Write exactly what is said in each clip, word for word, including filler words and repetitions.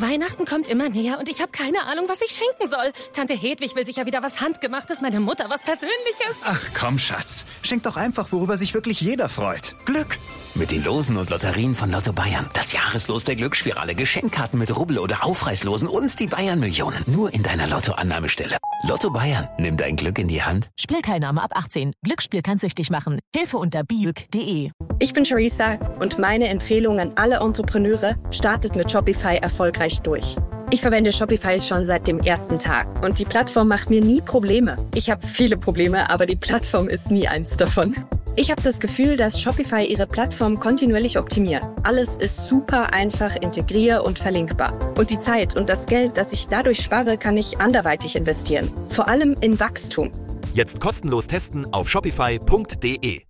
Weihnachten kommt immer näher und ich habe keine Ahnung, was ich schenken soll. Tante Hedwig will sicher wieder was Handgemachtes, meine Mutter was Persönliches. Ach komm, Schatz. Schenk doch einfach, worüber sich wirklich jeder freut. Glück. Mit den Losen und Lotterien von Lotto Bayern. Das Jahreslos der Glücksspirale. Geschenkkarten mit Rubbel- oder Aufreißlosen und die Bayern-Millionen. Nur in deiner Lotto-Annahmestelle. Lotto Bayern. Nimm dein Glück in die Hand. Spielteilnahme ab achtzehn. Glücksspiel kann süchtig machen. Hilfe unter biuk punkt de. Ich bin Charissa und meine Empfehlung an alle Entrepreneure: startet mit Shopify erfolgreich durch. Ich verwende Shopify schon seit dem ersten Tag und die Plattform macht mir nie Probleme. Ich habe viele Probleme, aber die Plattform ist nie eins davon. Ich habe das Gefühl, dass Shopify ihre Plattform kontinuierlich optimiert. Alles ist super einfach integrier- und verlinkbar. Und die Zeit und das Geld, das ich dadurch spare, kann ich anderweitig investieren. Vor allem in Wachstum. Jetzt kostenlos testen auf shopify punkt de.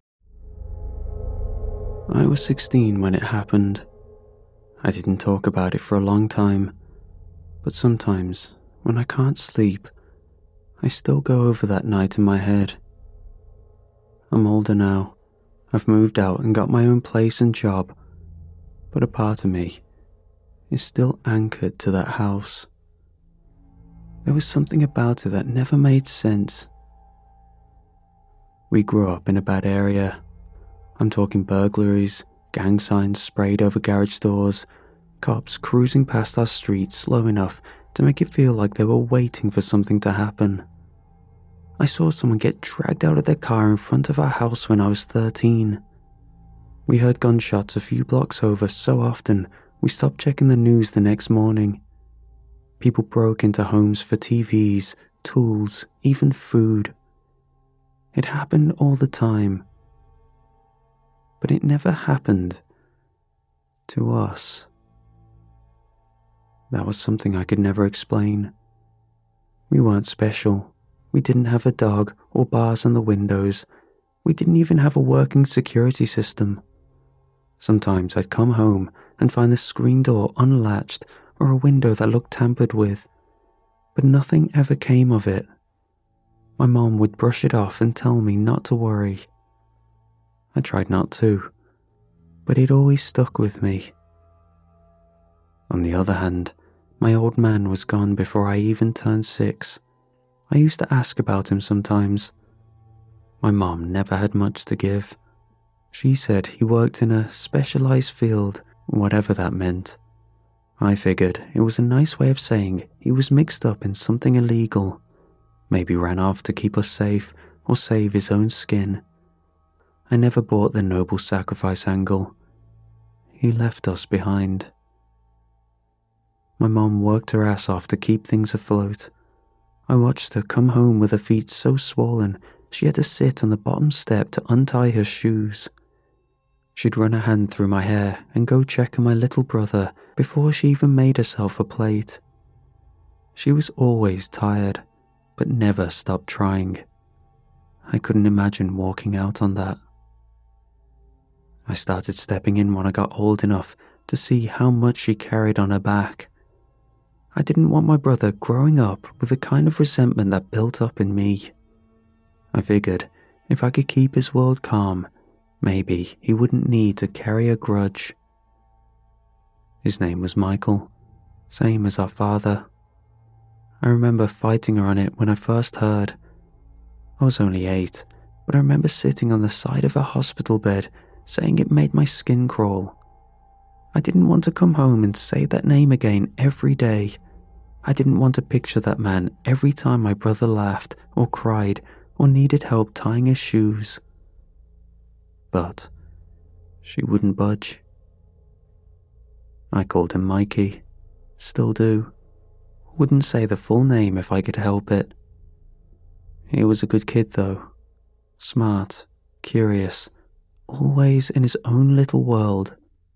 I was sixteen when it happened. I didn't talk about it for a long time. But sometimes, when I can't sleep, I still go over that night in my head. I'm older now. I've moved out and got my own place and job. But a part of me is still anchored to that house. There was something about it that never made sense. We grew up in a bad area. I'm talking burglaries, gang signs sprayed over garage doors, cops cruising past our streets slow enough to make it feel like they were waiting for something to happen. I saw someone get dragged out of their car in front of our house when I was thirteen. We heard gunshots a few blocks over so often we stopped checking the news the next morning. People broke into homes for T Vs, tools, even food. It happened all the time. But it never happened to us. That was something I could never explain. We weren't special. We didn't have a dog or bars on the windows. We didn't even have a working security system. Sometimes I'd come home and find the screen door unlatched or a window that looked tampered with, but nothing ever came of it. My mom would brush it off and tell me not to worry. I tried not to, but it always stuck with me. On the other hand, my old man was gone before I even turned six. I used to ask about him sometimes. My mom never had much to give. She said he worked in a specialized field, whatever that meant. I figured it was a nice way of saying he was mixed up in something illegal, maybe ran off to keep us safe or save his own skin. I never bought the noble sacrifice angle. He left us behind. My mom worked her ass off to keep things afloat. I watched her come home with her feet so swollen she had to sit on the bottom step to untie her shoes. She'd run her hand through my hair and go check on my little brother before she even made herself a plate. She was always tired, but never stopped trying. I couldn't imagine walking out on that. I started stepping in when I got old enough to see how much she carried on her back. I didn't want my brother growing up with the kind of resentment that built up in me. I figured if I could keep his world calm, maybe he wouldn't need to carry a grudge. His name was Michael, same as our father. I remember fighting her on it when I first heard. I was only eight, but I remember sitting on the side of a hospital bed saying it made my skin crawl. I didn't want to come home and say that name again every day. I didn't want to picture that man every time my brother laughed or cried or needed help tying his shoes. But she wouldn't budge. I called him Mikey. Still do. Wouldn't say the full name if I could help it. He was a good kid though. Smart, curious, always in his own little world.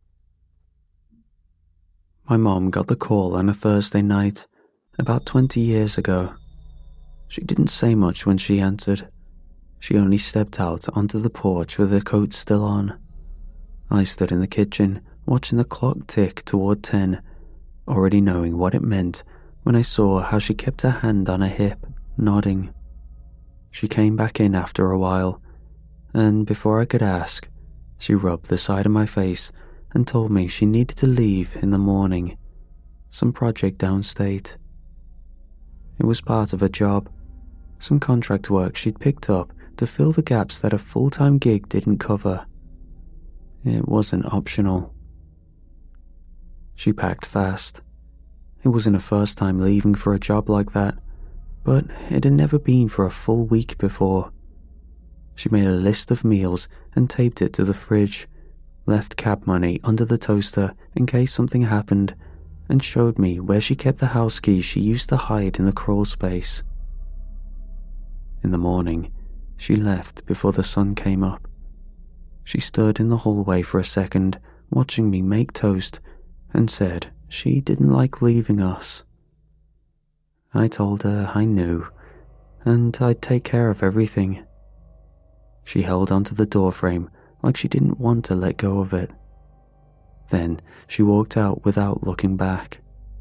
My mom got the call on a Thursday night, about twenty years ago. She didn't say much when she answered. She only stepped out onto the porch with her coat still on. I stood in the kitchen, watching the clock tick toward ten, already knowing what it meant when I saw how she kept her hand on her hip, nodding. She came back in after a while, and before I could ask, she rubbed the side of my face and told me she needed to leave in the morning. some project downstate. It was part of a job, some contract work she'd picked up to fill the gaps that a full-time gig didn't cover. It wasn't optional. She packed fast. It wasn't her first time leaving for a job like that, but it had never been for a full week before. She made a list of meals and taped it to the fridge, left cab money under the toaster in case something happened, and showed me where she kept the house keys she used to hide in the crawl space. In the morning, she left before the sun came up. She stood in the hallway for a second, watching me make toast, and said she didn't like leaving us. I told her I knew, and I'd take care of everything. She held onto the doorframe like she didn't want to let go of it. Then she walked out without looking back.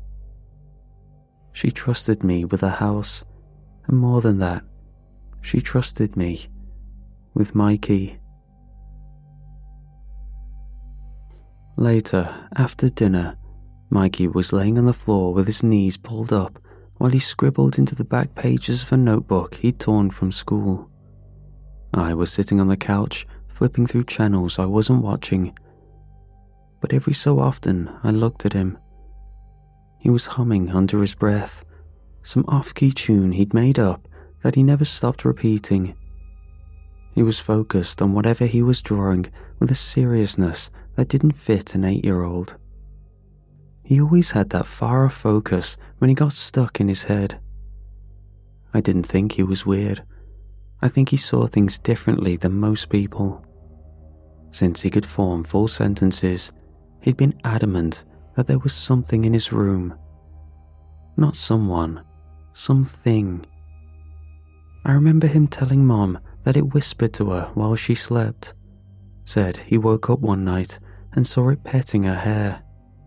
She trusted me with a house, and more than that, she trusted me with Mikey. Later, after dinner, Mikey was laying on the floor with his knees pulled up while he scribbled into the back pages of a notebook he'd torn from school. I was sitting on the couch, flipping through channels I wasn't watching, but every so often I looked at him. He was humming under his breath, some off-key tune he'd made up that he never stopped repeating. He was focused on whatever he was drawing with a seriousness that didn't fit an eight-year-old. He always had that far-off focus when he got stuck in his head. I didn't think he was weird. I think he saw things differently than most people. Since he could form full sentences, he'd been adamant that there was something in his room. Not someone, something. I remember him telling Mom that it whispered to her while she slept. Said he woke up one night and saw it petting her hair.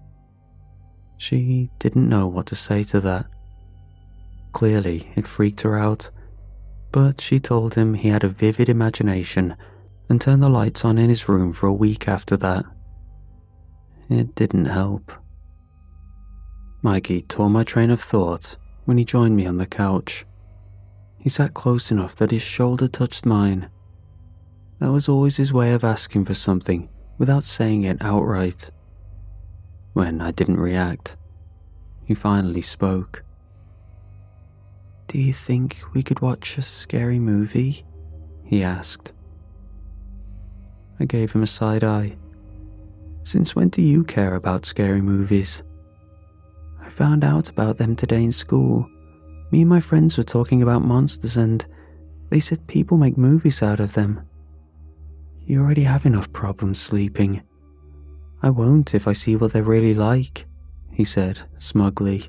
She didn't know what to say to that. Clearly, it freaked her out, but she told him he had a vivid imagination and turned the lights on in his room for a week after that. It didn't help. Mikey tore my train of thought when he joined me on the couch. He sat close enough that his shoulder touched mine. That was always his way of asking for something without saying it outright. When I didn't react, he finally spoke. "Do you think we could watch a scary movie?" he asked. I gave him a side eye. "Since when do you care about scary movies?" "I found out about them today in school. Me and my friends were talking about monsters and they said people make movies out of them. You already have enough problems sleeping. I won't if I see what they're really like," he said smugly.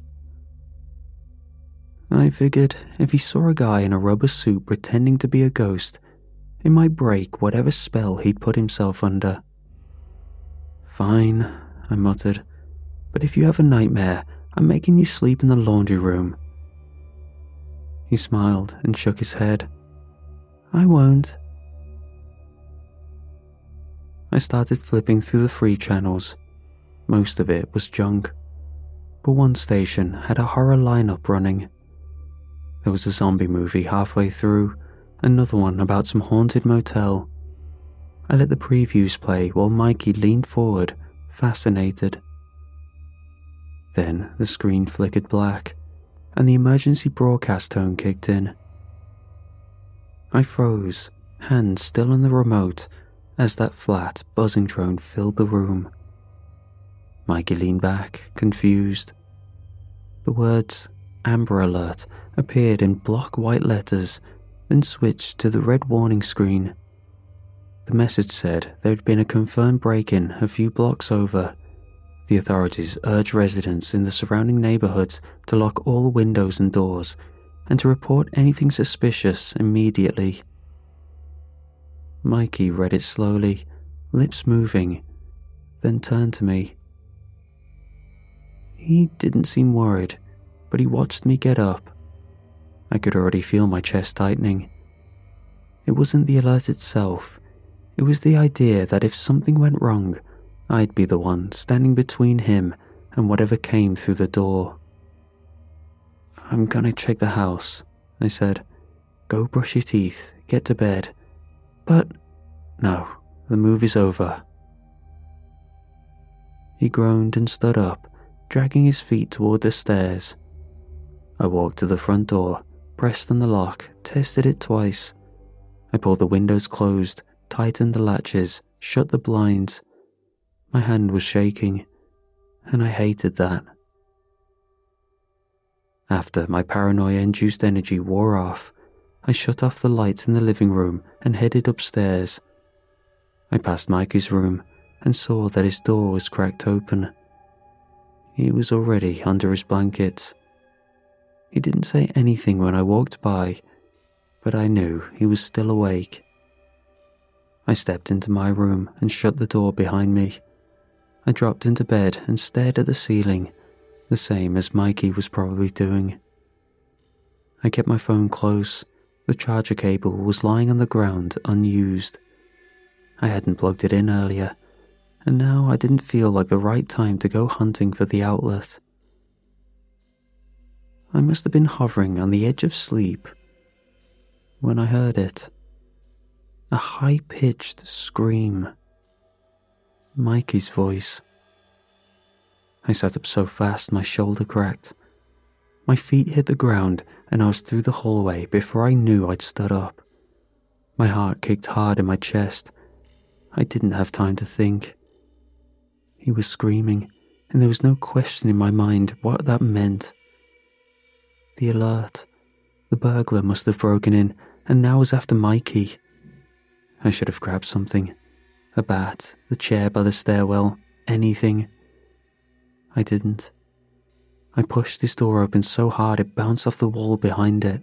I figured if he saw a guy in a rubber suit pretending to be a ghost, it might break whatever spell he'd put himself under. "Fine," I muttered, "but if you have a nightmare, I'm making you sleep in the laundry room." He smiled and shook his head. "I won't." I started flipping through the free channels. Most of it was junk, but one station had a horror lineup running. There was a zombie movie halfway through, another one about some haunted motel. I let the previews play while Mikey leaned forward, fascinated. Then the screen flickered black, and the emergency broadcast tone kicked in. I froze, hands still on the remote, as that flat, buzzing drone filled the room. Mikey leaned back, confused. The words "Amber Alert" appeared in block white letters, then switched to the red warning screen. The message said there had been a confirmed break-in a few blocks over. The authorities urged residents in the surrounding neighborhoods to lock all windows and doors and to report anything suspicious immediately. Mikey read it slowly, lips moving, then turned to me. He didn't seem worried, but he watched me get up. I could already feel my chest tightening. It wasn't the alert itself. It was the idea that if something went wrong, I'd be the one standing between him and whatever came through the door. "I'm gonna check the house," I said. "Go brush your teeth, get to bed." "But..." "No, the move is over." He groaned and stood up, dragging his feet toward the stairs. I walked to the front door, pressed on the lock, tested it twice. I pulled the windows closed, tightened the latches, shut the blinds. My hand was shaking, and I hated that. After my paranoia-induced energy wore off, I shut off the lights in the living room and headed upstairs. I passed Mikey's room and saw that his door was cracked open. He was already under his blankets. He didn't say anything when I walked by, but I knew he was still awake. I stepped into my room and shut the door behind me. I dropped into bed and stared at the ceiling, the same as Mikey was probably doing. I kept my phone close. The charger cable was lying on the ground unused. I hadn't plugged it in earlier, and now I didn't feel like the right time to go hunting for the outlet. I must have been hovering on the edge of sleep when I heard it. A high-pitched scream. Mikey's voice. I sat up so fast my shoulder cracked. My feet hit the ground and I was through the hallway before I knew I'd stood up. My heart kicked hard in my chest. I didn't have time to think. He was screaming, and there was no question in my mind what that meant. The alert. The burglar must have broken in and now was after Mikey. I should have grabbed something. A bat, the chair by the stairwell, anything. I didn't. I pushed this door open so hard it bounced off the wall behind it.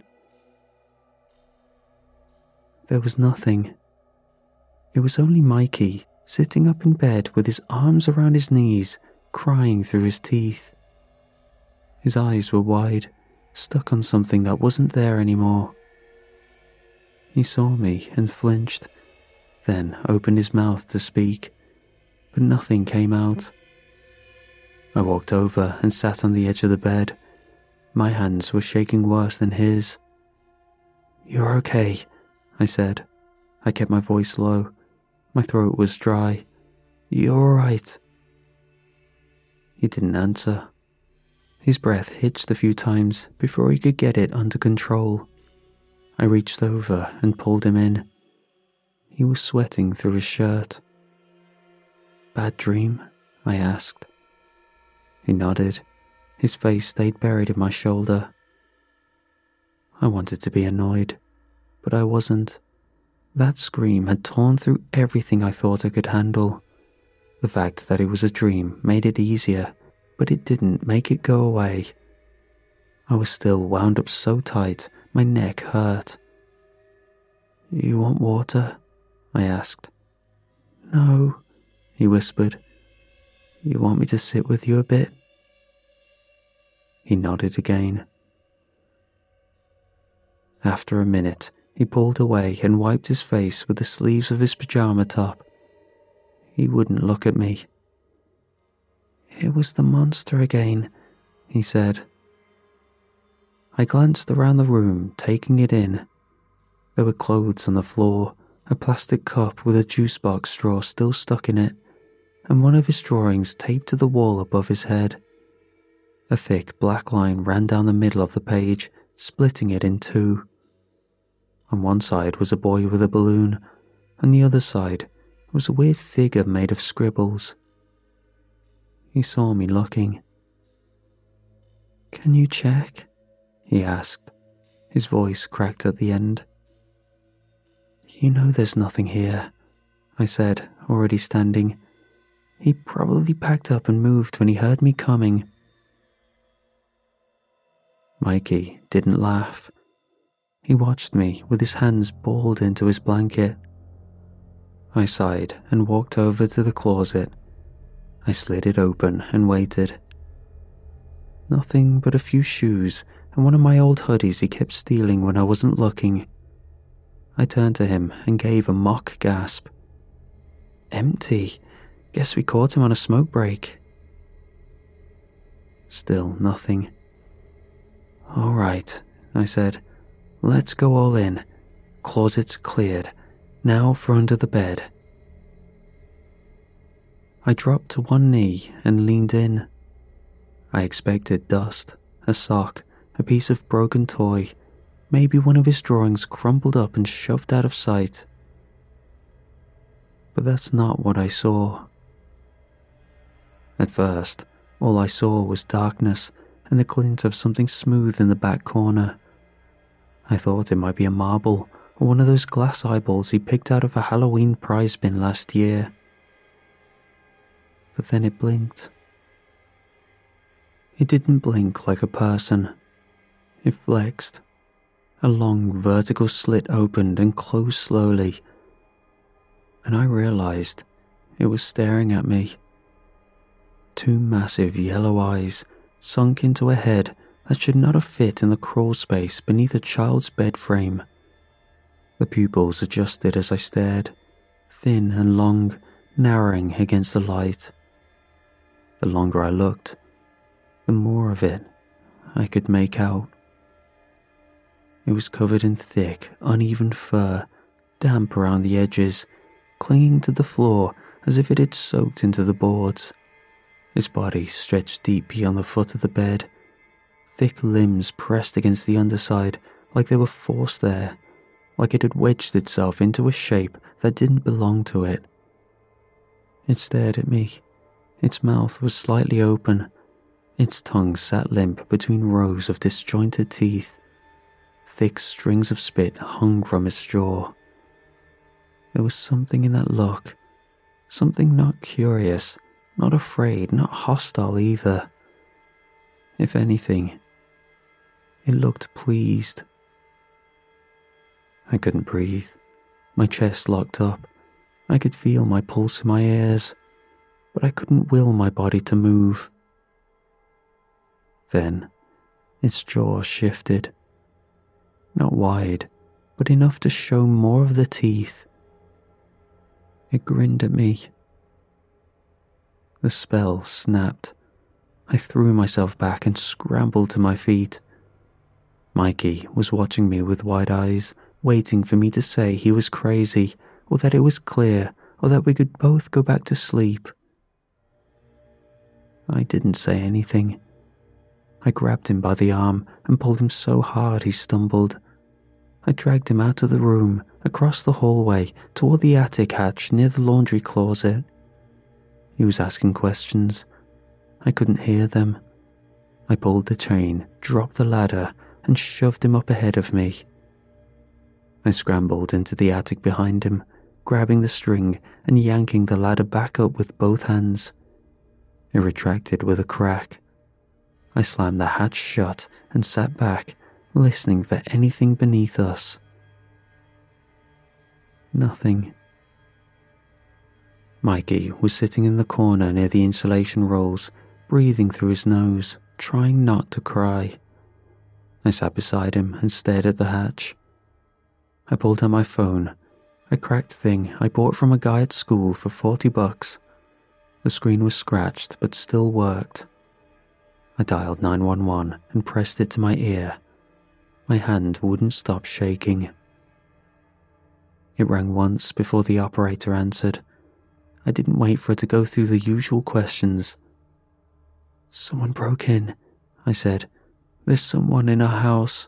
There was nothing. It was only Mikey, sitting up in bed with his arms around his knees, crying through his teeth. His eyes were wide, stuck on something that wasn't there anymore. He saw me and flinched, then opened his mouth to speak, but nothing came out. I walked over and sat on the edge of the bed. My hands were shaking worse than his. "You're okay," I said. I kept my voice low. My throat was dry. "You're alright." He didn't answer. His breath hitched a few times before he could get it under control. I reached over and pulled him in. He was sweating through his shirt. "Bad dream?" I asked. He nodded. His face stayed buried in my shoulder. I wanted to be annoyed, but I wasn't. That scream had torn through everything I thought I could handle. The fact that it was a dream made it easier, but it didn't make it go away. I was still wound up so tight, my neck hurt. "You want water?" I asked. "No," he whispered. "You want me to sit with you a bit?" He nodded again. After a minute, he pulled away and wiped his face with the sleeves of his pajama top. He wouldn't look at me. "It was the monster again," he said. I glanced around the room, taking it in. There were clothes on the floor, a plastic cup with a juice box straw still stuck in it, and one of his drawings taped to the wall above his head. A thick black line ran down the middle of the page, splitting it in two. On one side was a boy with a balloon, on the other side was a weird figure made of scribbles. He saw me looking. "Can you check?" he asked. His voice cracked at the end. "You know there's nothing here," I said, already standing. He probably packed up and moved when he heard me coming. Mikey didn't laugh. He watched me with his hands balled into his blanket. I sighed and walked over to the closet. I slid it open and waited. Nothing but a few shoes and one of my old hoodies he kept stealing when I wasn't looking. I turned to him and gave a mock gasp. "Empty. Guess we caught him on a smoke break." Still nothing. "All right," I said. "Let's go all in. Closet's cleared. Now for under the bed." I dropped to one knee and leaned in. I expected dust, a sock, a piece of broken toy, maybe one of his drawings crumpled up and shoved out of sight. But that's not what I saw. At first, all I saw was darkness and the glint of something smooth in the back corner. I thought it might be a marble or one of those glass eyeballs he picked out of a Halloween prize bin last year. But then it blinked. It didn't blink like a person. It flexed. A long vertical slit opened and closed slowly, and I realized it was staring at me. Two massive yellow eyes sunk into a head that should not have fit in the crawl space beneath a child's bed frame. The pupils adjusted as I stared, thin and long, narrowing against the light. The longer I looked, the more of it I could make out. It was covered in thick, uneven fur, damp around the edges, clinging to the floor as if it had soaked into the boards. Its body stretched deep beyond the foot of the bed, thick limbs pressed against the underside like they were forced there, like it had wedged itself into a shape that didn't belong to it. It stared at me. Its mouth was slightly open. Its tongue sat limp between rows of disjointed teeth. Thick strings of spit hung from its jaw. There was something in that look, something not curious, not afraid, not hostile either. If anything, it looked pleased. I couldn't breathe. My chest locked up. I could feel my pulse in my ears, but I couldn't will my body to move. Then, its jaw shifted. Not wide, but enough to show more of the teeth. It grinned at me. The spell snapped. I threw myself back and scrambled to my feet. Mikey was watching me with wide eyes, waiting for me to say he was crazy, or that it was clear, or that we could both go back to sleep. I didn't say anything. I grabbed him by the arm and pulled him so hard he stumbled. I dragged him out of the room, across the hallway, toward the attic hatch near the laundry closet. He was asking questions. I couldn't hear them. I pulled the chain, dropped the ladder, and shoved him up ahead of me. I scrambled into the attic behind him, grabbing the string and yanking the ladder back up with both hands. It retracted with a crack. I slammed the hatch shut and sat back, listening for anything beneath us. Nothing. Mikey was sitting in the corner near the insulation rolls, breathing through his nose, trying not to cry. I sat beside him and stared at the hatch. I pulled out my phone, a cracked thing I bought from a guy at school for forty bucks. The screen was scratched but still worked. I dialed nine one one and pressed it to my ear. My hand wouldn't stop shaking. It rang once before the operator answered. I didn't wait for it to go through the usual questions. "Someone broke in," I said. "There's someone in our house."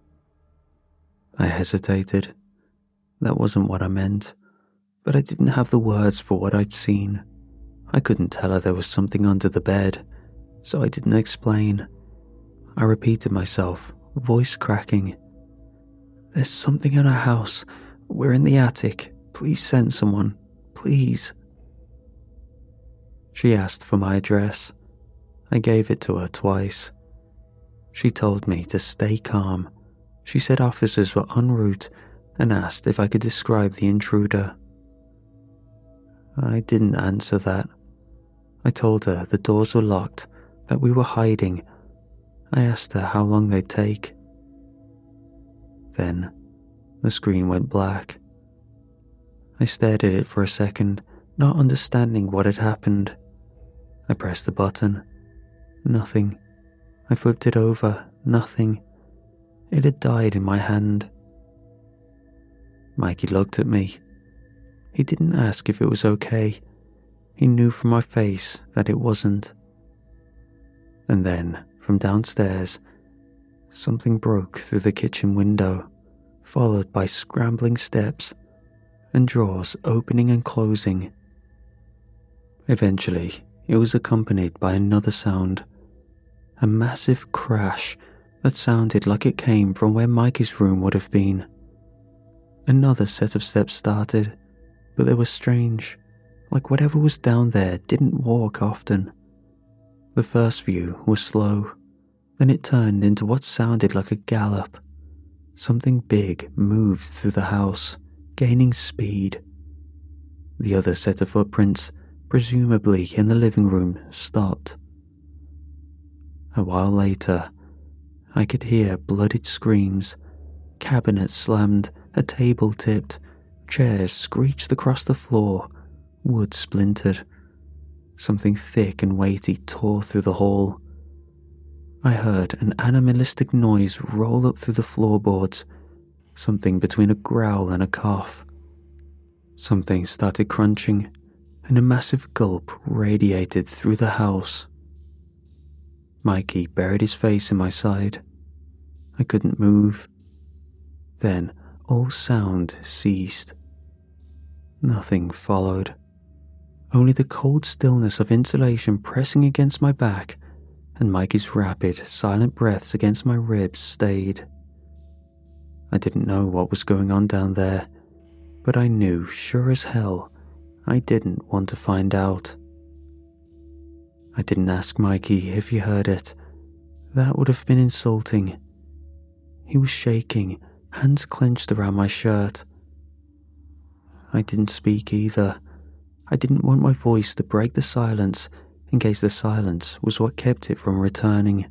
I hesitated. That wasn't what I meant, but I didn't have the words for what I'd seen. I couldn't tell her there was something under the bed, so I didn't explain. I repeated myself, voice cracking. "There's something in our house. We're in the attic. Please send someone. Please." She asked for my address. I gave it to her twice. She told me to stay calm. She said officers were en route and asked if I could describe the intruder. I didn't answer that. I told her the doors were locked, that we were hiding. I asked her how long they'd take. Then, the screen went black. I stared at it for a second, not understanding what had happened. I pressed the button. Nothing. I flipped it over. Nothing. It had died in my hand. Mikey looked at me. He didn't ask if it was okay. He knew from my face that it wasn't. And then, from downstairs, something broke through the kitchen window, followed by scrambling steps and drawers opening and closing. Eventually, it was accompanied by another sound, a massive crash that sounded like it came from where Mikey's room would have been. Another set of steps started, but they were strange, like whatever was down there didn't walk often. The first view was slow, then it turned into what sounded like a gallop. Something big moved through the house, gaining speed. The other set of footprints, presumably in the living room, stopped. A while later, I could hear bloodied screams, cabinets slammed, a table tipped, chairs screeched across the floor, wood splintered. Something thick and weighty tore through the hall. I heard an animalistic noise roll up through the floorboards, something between a growl and a cough. Something started crunching, and a massive gulp radiated through the house. Mikey buried his face in my side. I couldn't move. Then all sound ceased. Nothing followed. Only the cold stillness of insulation pressing against my back and Mikey's rapid, silent breaths against my ribs stayed. I didn't know what was going on down there, but I knew sure as hell I didn't want to find out. I didn't ask Mikey if he heard it. That would have been insulting. He was shaking, hands clenched around my shirt. I didn't speak either. I didn't want my voice to break the silence in case the silence was what kept it from returning.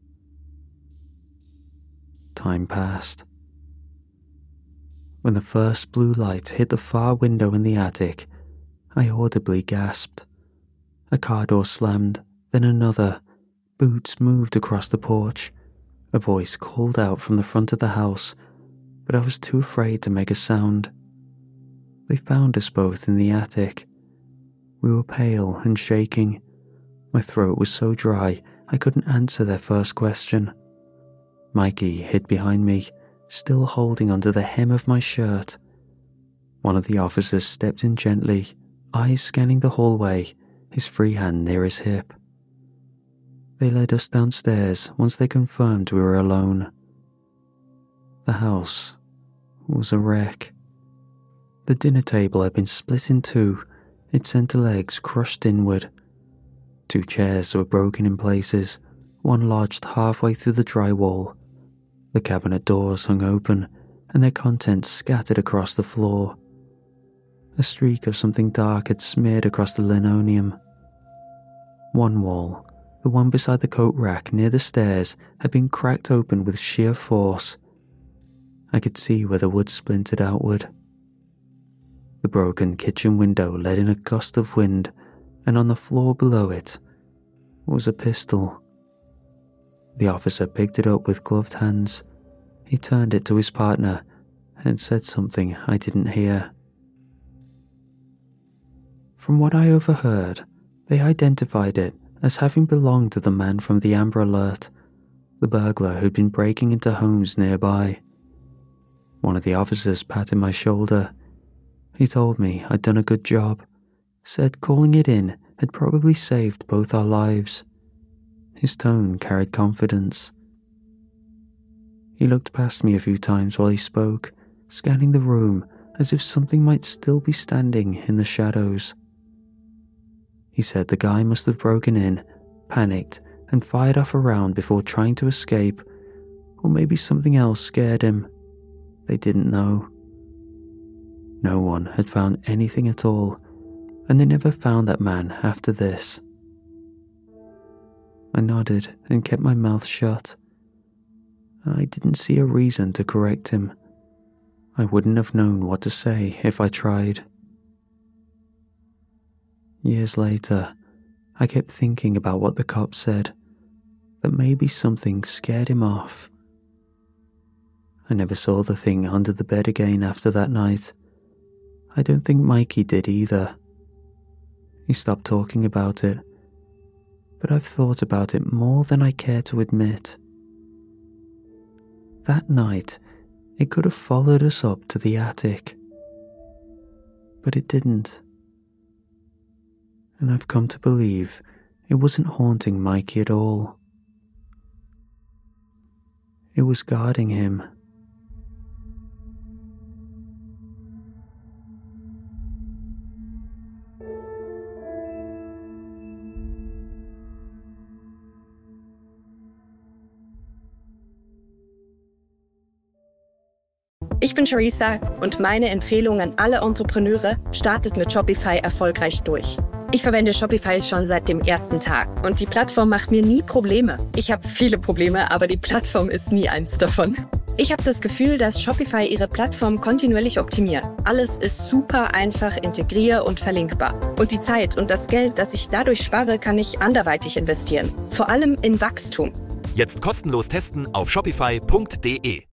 Time passed. When the first blue light hit the far window in the attic, I audibly gasped. A car door slammed, then another. Boots moved across the porch. A voice called out from the front of the house, but I was too afraid to make a sound. They found us both in the attic. We were pale and shaking. My throat was so dry I couldn't answer their first question. Mikey hid behind me, still holding onto the hem of my shirt. One of the officers stepped in gently, eyes scanning the hallway, his free hand near his hip. They led us downstairs once they confirmed we were alone. The house was a wreck. The dinner table had been split in two, its center legs crushed inward. Two chairs were broken in places, one lodged halfway through the drywall. The cabinet doors hung open, and their contents scattered across the floor. A streak of something dark had smeared across the linoleum. One wall, the one beside the coat rack near the stairs, had been cracked open with sheer force. I could see where the wood splintered outward. The broken kitchen window let in a gust of wind, and on the floor below it was a pistol. The officer picked it up with gloved hands. He turned it to his partner and said something I didn't hear. From what I overheard, they identified it as having belonged to the man from the Amber Alert, the burglar who'd been breaking into homes nearby. One of the officers patted my shoulder. He told me I'd done a good job, said calling it in had probably saved both our lives. His tone carried confidence. He looked past me a few times while he spoke, scanning the room as if something might still be standing in the shadows. He said the guy must have broken in, panicked, and fired off a round before trying to escape, or maybe something else scared him. They didn't know. No one had found anything at all, and they never found that man after this. I nodded and kept my mouth shut. I didn't see a reason to correct him. I wouldn't have known what to say if I tried. Years later, I kept thinking about what the cops said. that maybe something scared him off. I never saw the thing under the bed again after that night. I don't think Mikey did either. He stopped talking about it, but I've thought about it more than I care to admit. That night, it could have followed us up to the attic, but it didn't. And I've come to believe it wasn't haunting Mikey at all. It was guarding him. Ich bin Charissa und meine Empfehlung an alle Entrepreneure: startet mit Shopify erfolgreich durch. Ich verwende Shopify schon seit dem ersten Tag und die Plattform macht mir nie Probleme. Ich habe viele Probleme, aber die Plattform ist nie eins davon. Ich habe das Gefühl, dass Shopify ihre Plattform kontinuierlich optimiert. Alles ist super einfach integrier- und verlinkbar. Und die Zeit und das Geld, das ich dadurch spare, kann ich anderweitig investieren. Vor allem in Wachstum. Jetzt kostenlos testen auf shopify punkt de.